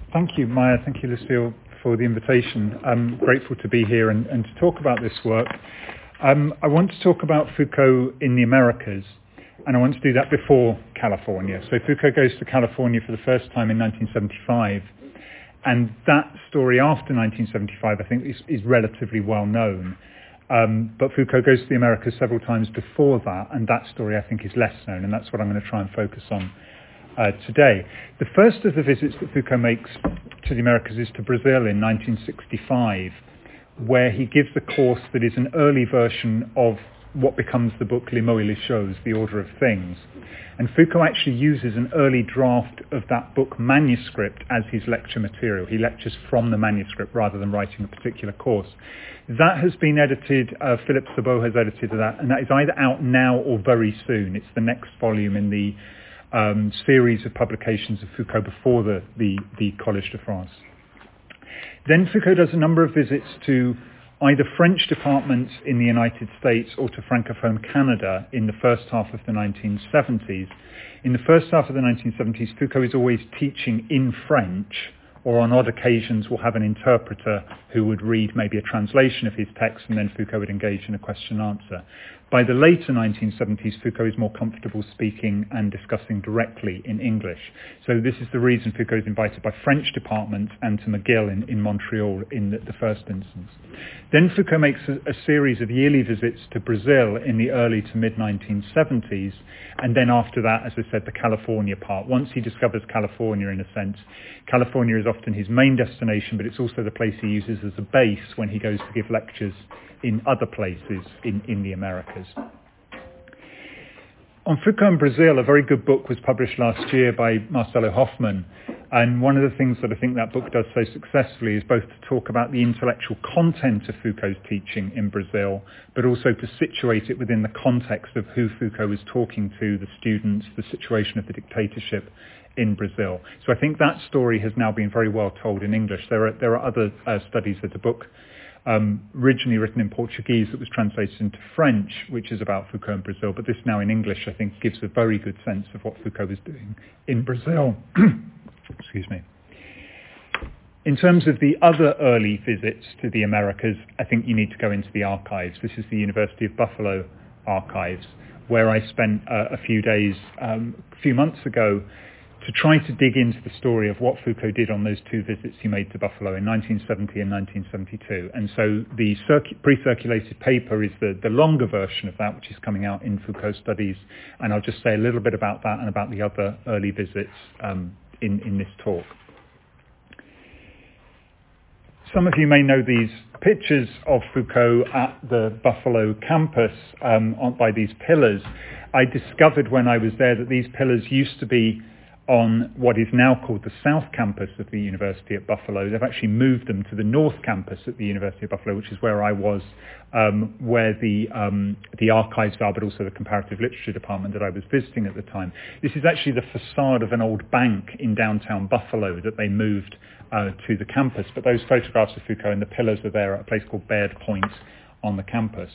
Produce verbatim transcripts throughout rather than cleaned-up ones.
Thank you, Maya. Thank you, Lucille, for the invitation. I'm grateful to be here and, and to talk about this work. Um, I want to talk about Foucault in the Americas, and I want to do that before California. So Foucault goes to California for the first time in nineteen seventy-five, and that story after nineteen seventy-five, I think, is, is relatively well known. Um, but Foucault goes to the Americas several times before that, and that story, I think, is less known, and that's what I'm going to try and focus on uh, today. The first of the visits that Foucault makes to the Americas is to Brazil in nineteen sixty-five, where he gives a course that is an early version of what becomes the book Les Mots et les Choses, The Order of Things. And Foucault actually uses an early draft of that book manuscript as his lecture material. He lectures from the manuscript rather than writing a particular course. That has been edited, uh, Philippe Sabot has edited that, and that is either out now or very soon. It's the next volume in the um, series of publications of Foucault before the, the, the Collège de France. Then Foucault does a number of visits to either French departments in the United States or to Francophone Canada in the first half of the nineteen seventies. In the first half of the nineteen seventies, Foucault is always teaching in French, or on odd occasions will have an interpreter who would read maybe a translation of his text, and then Foucault would engage in a question and answer. By the later nineteen seventies, Foucault is more comfortable speaking and discussing directly in English. So this is the reason Foucault is invited by French departments and to McGill in, in Montreal in the, the first instance. Then Foucault makes a, a series of yearly visits to Brazil in the early to mid nineteen seventies, and then after that, as I said, the California part. Once he discovers California, in a sense, California is often his main destination, but it's also the place he uses as a base when he goes to give lectures in other places in, in the Americas. On Foucault in Brazil, a very good book was published last year by Marcelo Hoffman, and one of the things that I think that book does so successfully is both to talk about the intellectual content of Foucault's teaching in Brazil, but also to situate it within the context of who Foucault was talking to, the students, the situation of the dictatorship in Brazil. So I think that story has now been very well told in English. There are, there are other uh, studies. There's a book Um, originally written in Portuguese that was translated into French, which is about Foucault in Brazil, but this now in English, I think, gives a very good sense of what Foucault was doing in Brazil. Excuse me. In terms of the other early visits to the Americas, I think you need to go into the archives. This is the University of Buffalo archives, where I spent uh, a few days, um, a few months ago, to try to dig into the story of what Foucault did on those two visits he made to Buffalo in nineteen seventy and nineteen seventy-two. And so the circu- pre-circulated paper is the, the longer version of that, which is coming out in Foucault Studies. And I'll just say a little bit about that and about the other early visits um, in, in this talk. Some of you may know these pictures of Foucault at the Buffalo campus um, on, by these pillars. I discovered when I was there that these pillars used to be on what is now called the South Campus of the University at Buffalo. They've actually moved them to the North Campus at the University of Buffalo, which is where I was, um, where the um, the archives are, but also the comparative literature department that I was visiting at the time. This is actually the facade of an old bank in downtown Buffalo that they moved uh, to the campus. But those photographs of Foucault and the pillars are there at a place called Baird Point on the campus.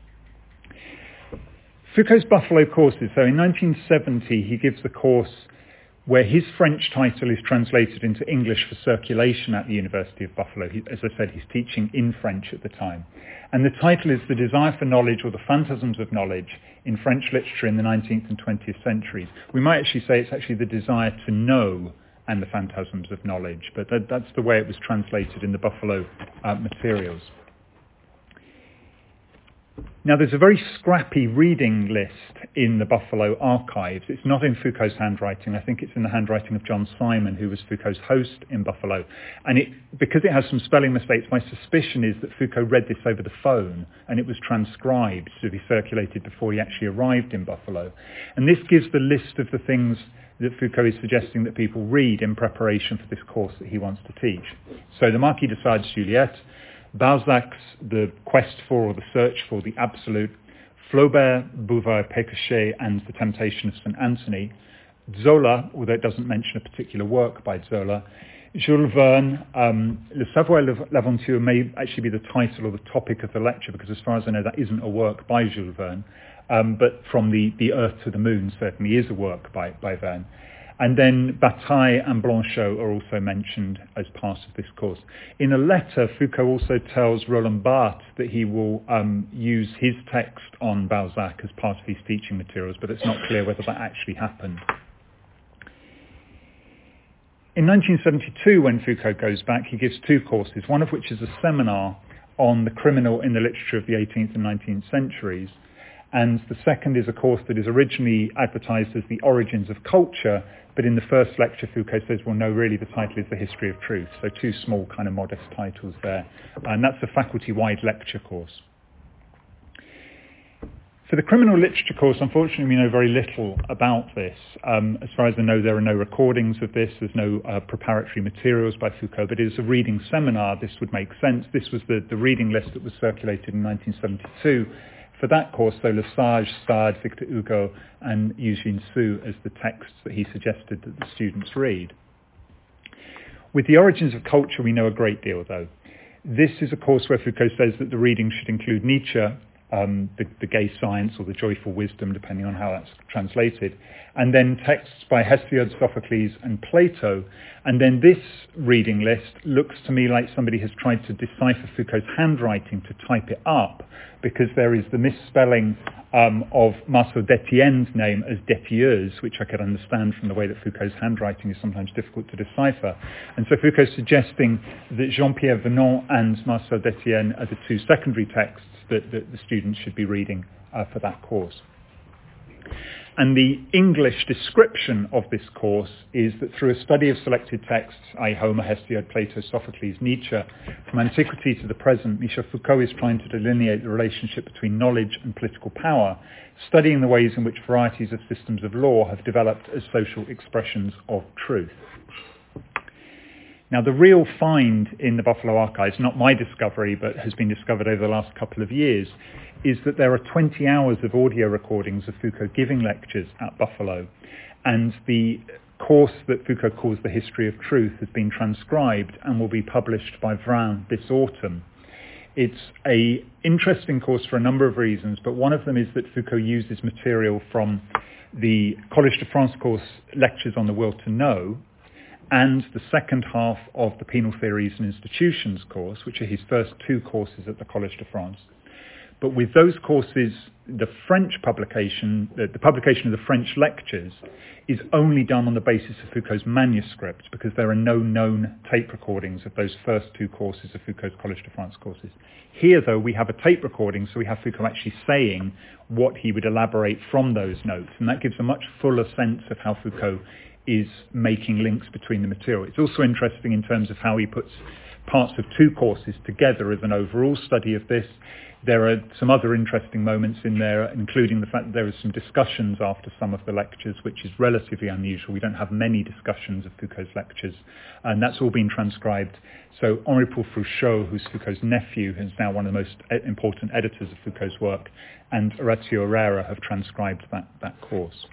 Foucault's Buffalo courses. So in nineteen seventy, he gives the course where his French title is translated into English for circulation at the University of Buffalo. He, as I said, he's teaching in French at the time. And the title is The Desire for Knowledge, or the Phantasms of Knowledge in French Literature in the nineteenth and twentieth Centuries. We might actually say it's actually the desire to know and the phantasms of knowledge, but that, that's the way it was translated in the Buffalo uh, materials. Now, there's a very scrappy reading list in the Buffalo archives. It's not in Foucault's handwriting. I think it's in the handwriting of John Simon, who was Foucault's host in Buffalo. And it, because it has some spelling mistakes, my suspicion is that Foucault read this over the phone and it was transcribed to be circulated before he actually arrived in Buffalo. And this gives the list of the things that Foucault is suggesting that people read in preparation for this course that he wants to teach. So the Marquis de Sade Juliette, Balzac's The Quest for or The Search for the Absolute, Flaubert, Bouvard, Pécuchet, and The Temptation of Saint Anthony, Zola, although it doesn't mention a particular work by Zola, Jules Verne, um, Le Savoir et l'Aventure may actually be the title or the topic of the lecture, because as far as I know that isn't a work by Jules Verne, um, but From the, the Earth to the Moon certainly is a work by, by Verne. And then Bataille and Blanchot are also mentioned as part of this course. In a letter, Foucault also tells Roland Barthes that he will um, use his text on Balzac as part of his teaching materials, but it's not clear whether that actually happened. In nineteen seventy-two, when Foucault goes back, he gives two courses, one of which is a seminar on the criminal in the literature of the eighteenth and nineteenth centuries. And the second is a course that is originally advertised as The Origins of Culture, but in the first lecture Foucault says, well, no, really the title is The History of Truth. So two small kind of modest titles there. And that's a faculty-wide lecture course. For the criminal literature course, unfortunately, we know very little about this. Um, as far as I know, there are no recordings of this. There's no uh, preparatory materials by Foucault, but it is a reading seminar. This would make sense. This was the, the reading list that was circulated in nineteen seventy-two. For that course, though, Lesage, Sade, Victor Hugo, and Eugene Sue as the texts that he suggested that the students read. With The Origins of Culture, we know a great deal, though. This is a course where Foucault says that the reading should include Nietzsche, um, the, the gay science or the joyful wisdom, depending on how that's translated, and then texts by Hesiod, Sophocles, and Plato. And then this reading list looks to me like somebody has tried to decipher Foucault's handwriting to type it up, because there is the misspelling um, of Marceau Detienne's name as Detieuse, which I could understand from the way that Foucault's handwriting is sometimes difficult to decipher. And so Foucault's suggesting that Jean-Pierre Vernant and Marceau Detienne are the two secondary texts that, that the students should be reading uh, for that course. And the English description of this course is that through a study of selected texts, that is. Homer, Hesiod, Plato, Sophocles, Nietzsche, from antiquity to the present, Michel Foucault is trying to delineate the relationship between knowledge and political power, studying the ways in which varieties of systems of law have developed as social expressions of truth. Now, the real find in the Buffalo Archives, not my discovery, but has been discovered over the last couple of years, is that there are twenty hours of audio recordings of Foucault giving lectures at Buffalo. And the course that Foucault calls The History of Truth has been transcribed and will be published by Vrin this autumn. It's an interesting course for a number of reasons, but one of them is that Foucault uses material from the Collège de France course, Lectures on the Will to Know, and the second half of the Penal Theories and Institutions course, which are his first two courses at the Collège de France. But with those courses, the French publication, the, the publication of the French lectures, is only done on the basis of Foucault's manuscript, because there are no known tape recordings of those first two courses of Foucault's Collège de France courses. Here, though, we have a tape recording, so we have Foucault actually saying what he would elaborate from those notes, and that gives a much fuller sense of how Foucault is making links between the material. It's also interesting in terms of how he puts parts of two courses together as an overall study of this. There are some other interesting moments in there, including the fact that there are some discussions after some of the lectures, which is relatively unusual. We don't have many discussions of Foucault's lectures, and that's all been transcribed. So Henri-Paul Frouchot, who's Foucault's nephew, is now one of the most important editors of Foucault's work, and Orazio Herrera have transcribed that, that course.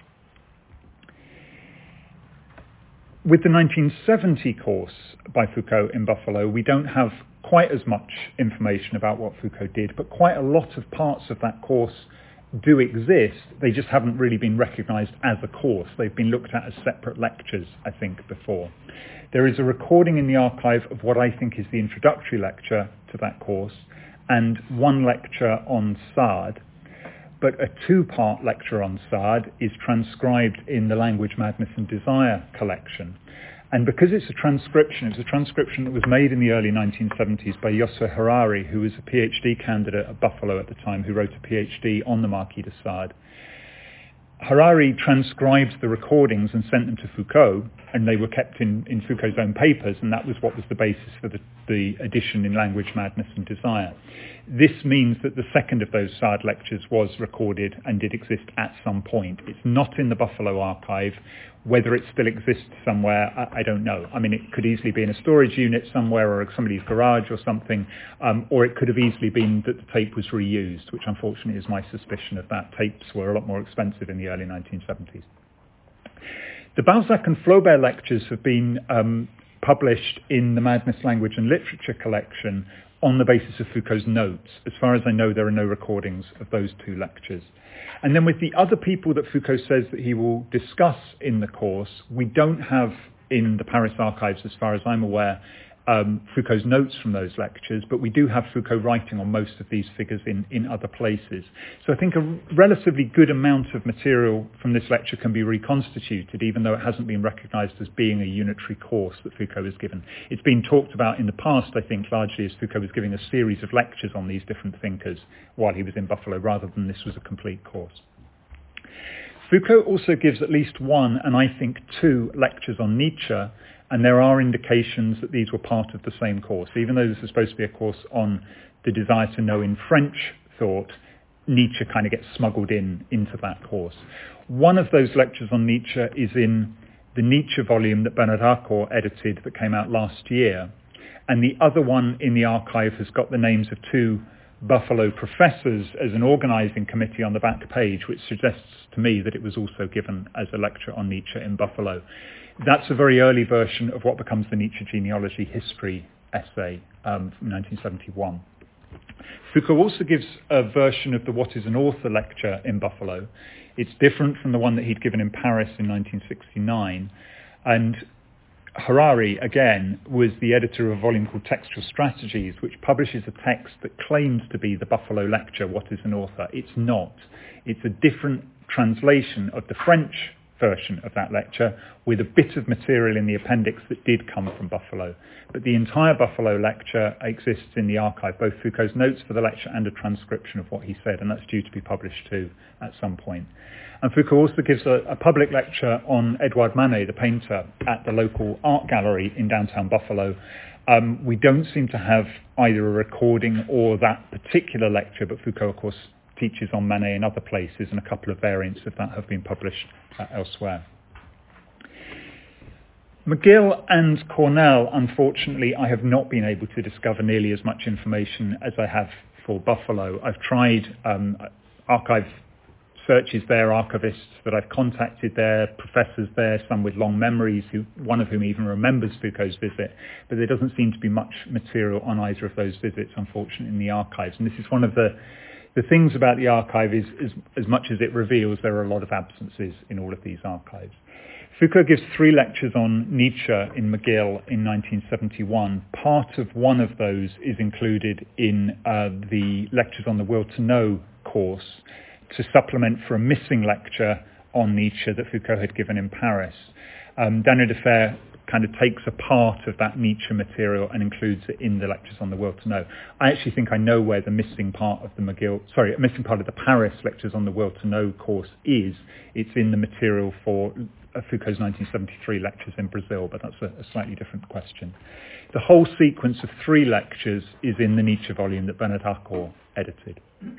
With the nineteen seventy course by Foucault in Buffalo, we don't have quite as much information about what Foucault did, but quite a lot of parts of that course do exist. They just haven't really been recognised as a course. They've been looked at as separate lectures, I think, before. There is a recording in the archive of what I think is the introductory lecture to that course, and one lecture on Sade. But a two-part lecture on Sade is transcribed in the Language, Madness and Desire collection. And because it's a transcription, it was a transcription that was made in the early nineteen seventies by Yossef Harari, who was a PhD candidate at Buffalo at the time, who wrote a PhD on the Marquis de Sade. Harari transcribed the recordings and sent them to Foucault, and they were kept in, in Foucault's own papers, and that was what was the basis for the, the edition in Language, Madness and Desire. This means that the second of those Sade lectures was recorded and did exist at some point. It's not in the Buffalo archive. Whether it still exists somewhere, I, I don't know. I mean, it could easily be in a storage unit somewhere or somebody's garage or something, um, or it could have easily been that the tape was reused, which unfortunately is my suspicion of that. Tapes were a lot more expensive in the early nineteen seventies. The Balzac and Flaubert lectures have been um, published in the Madness Language and Literature collection on the basis of Foucault's notes. As far as I know, there are no recordings of those two lectures. And then with the other people that Foucault says that he will discuss in the course, we don't have in the Paris archives, as far as I'm aware, um, Foucault's notes from those lectures, but we do have Foucault writing on most of these figures in, in other places. So I think a relatively good amount of material from this lecture can be reconstituted, even though it hasn't been recognised as being a unitary course that Foucault has given. It's been talked about in the past, I think, largely as Foucault was giving a series of lectures on these different thinkers while he was in Buffalo, rather than this was a complete course. Foucault also gives at least one, and I think two, lectures on Nietzsche, and there are indications that these were part of the same course. Even though this is supposed to be a course on the desire to know in French thought, Nietzsche kind of gets smuggled in into that course. One of those lectures on Nietzsche is in the Nietzsche volume that Bernard Harcourt edited that came out last year, and the other one in the archive has got the names of two Buffalo professors as an organising committee on the back page, which suggests to me that it was also given as a lecture on Nietzsche in Buffalo. That's a very early version of what becomes the Nietzsche genealogy history essay um, from nineteen seventy-one. Foucault also gives a version of the What is an Author lecture in Buffalo. It's different from the one that he'd given in Paris in nineteen sixty-nine. And Harari, again, was the editor of a volume called Textual Strategies, which publishes a text that claims to be the Buffalo lecture, What is an Author? It's not. It's a different translation of the French version of that lecture with a bit of material in the appendix that did come from Buffalo. But the entire Buffalo lecture exists in the archive, both Foucault's notes for the lecture and a transcription of what he said, and that's due to be published too at some point. And Foucault also gives a, a public lecture on Edouard Manet, the painter, at the local art gallery in downtown Buffalo. Um, we don't seem to have either a recording or that particular lecture, but Foucault, of course, teaches on Manet in other places, and a couple of variants of that have been published uh, elsewhere. McGill and Cornell, unfortunately, I have not been able to discover nearly as much information as I have for Buffalo. I've tried um, archive searches there, archivists that I've contacted there, professors there, some with long memories, who, one of whom even remembers Foucault's visit, but there doesn't seem to be much material on either of those visits, unfortunately, in the archives. And this is one of the The things about the archive is, is, as much as it reveals, there are a lot of absences in all of these archives. Foucault gives three lectures on Nietzsche in McGill in nineteen seventy-one. Part of one of those is included in uh, the Lectures on the Will to Know course to supplement for a missing lecture on Nietzsche that Foucault had given in Paris. Um, Daniel Defer kind of takes a part of that Nietzsche material and includes it in the Lectures on the Will to Know. I actually think I know where the missing part of the McGill, sorry, a missing part of the Paris Lectures on the Will to Know course is. It's in the material for Foucault's nineteen seventy-three lectures in Brazil, but that's a, a slightly different question. The whole sequence of three lectures is in the Nietzsche volume that Bernard Harcourt edited.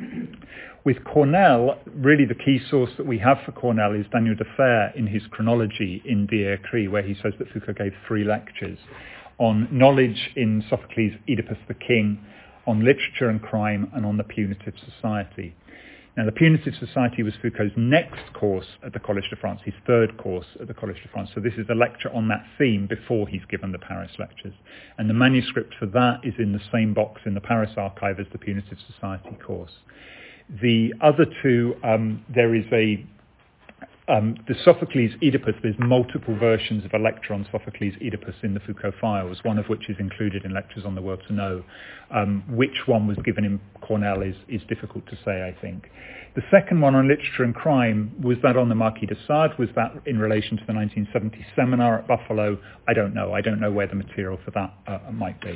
With Cornell, really the key source that we have for Cornell is Daniel Defer in his chronology in Die Écrit, where he says that Foucault gave three lectures on knowledge in Sophocles' Oedipus the King, on literature and crime, and on the punitive society. Now, the punitive society was Foucault's next course at the Collège de France, his third course at the Collège de France. So this is a lecture on that theme before he's given the Paris lectures. And the manuscript for that is in the same box in the Paris archive as the punitive society course. The other two, um, there is a Um, the Sophocles Oedipus, there's multiple versions of a lecture on Sophocles Oedipus in the Foucault files, one of which is included in Lectures on the Will to Know. Um, which one was given in Cornell is, is difficult to say, I think. The second one on literature and crime, was that on the Marquis de Sade? Was that in relation to the nineteen seventy seminar at Buffalo? I don't know. I don't know where the material for that uh, might be.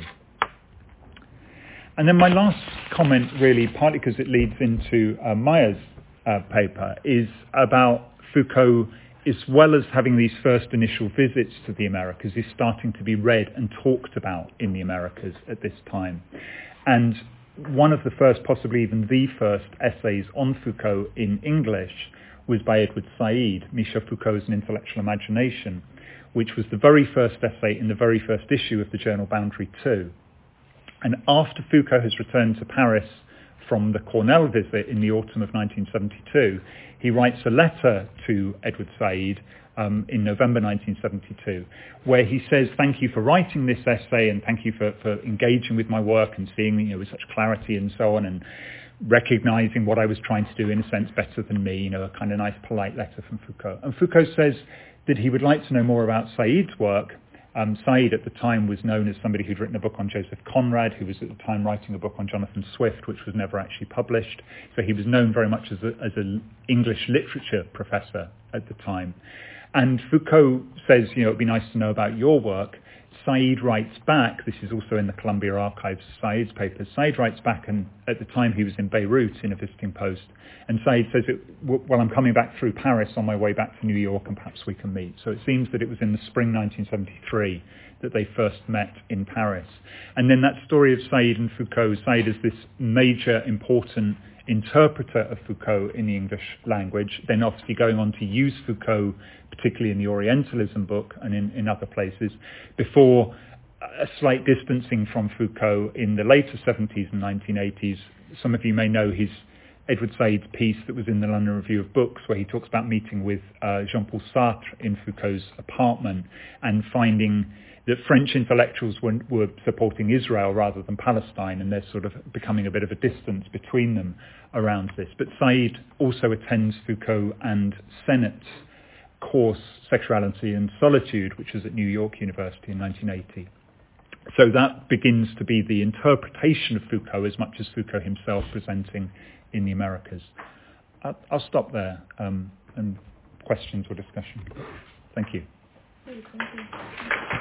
And then my last comment, really, partly because it leads into uh, Maya's uh, paper, is about Foucault, as well as having these first initial visits to the Americas, is starting to be read and talked about in the Americas at this time. And one of the first, possibly even the first, essays on Foucault in English was by Edward Said, Michel Foucault as an Intellectual Imagination, which was the very first essay in the very first issue of the journal Boundary two. And after Foucault has returned to Paris from the Cornell visit in the autumn of nineteen seventy-two, he writes a letter to Edward Said um, in November nineteen seventy-two, where he says, thank you for writing this essay and thank you for, for engaging with my work and seeing, you know, with such clarity and so on, and recognizing what I was trying to do in a sense better than me, you know, a kind of nice polite letter from Foucault. And Foucault says that he would like to know more about Said's work. Um, Said at the time was known as somebody who'd written a book on Joseph Conrad, who was at the time writing a book on Jonathan Swift, which was never actually published. So he was known very much as a, as an English literature professor at the time. And Foucault says, you know, it'd be nice to know about your work. Said writes back, this is also in the Columbia Archives, Said's papers. Said writes back, and at the time he was in Beirut in a visiting post, and Said says, it, well, I'm coming back through Paris on my way back to New York and perhaps we can meet. So it seems that it was in the spring nineteen seventy-three that they first met in Paris. And then that story of Said and Foucault, Said is this major, important interpreter of Foucault in the English language, then obviously going on to use Foucault, particularly in the Orientalism book and in, in other places, before a slight distancing from Foucault in the later seventies and nineteen eighties. Some of you may know his Edward Said's piece that was in the London Review of Books, where he talks about meeting with uh, Jean-Paul Sartre in Foucault's apartment and finding that French intellectuals were, were supporting Israel rather than Palestine, and there's sort of becoming a bit of a distance between them around this. But Said also attends Foucault and Sennett's course, Sexuality and Solitude, which was at New York University in nineteen eighty. So that begins to be the interpretation of Foucault as much as Foucault himself presenting in the Americas. I'll, I'll stop there, um, and questions or discussion. Thank you. Thank you.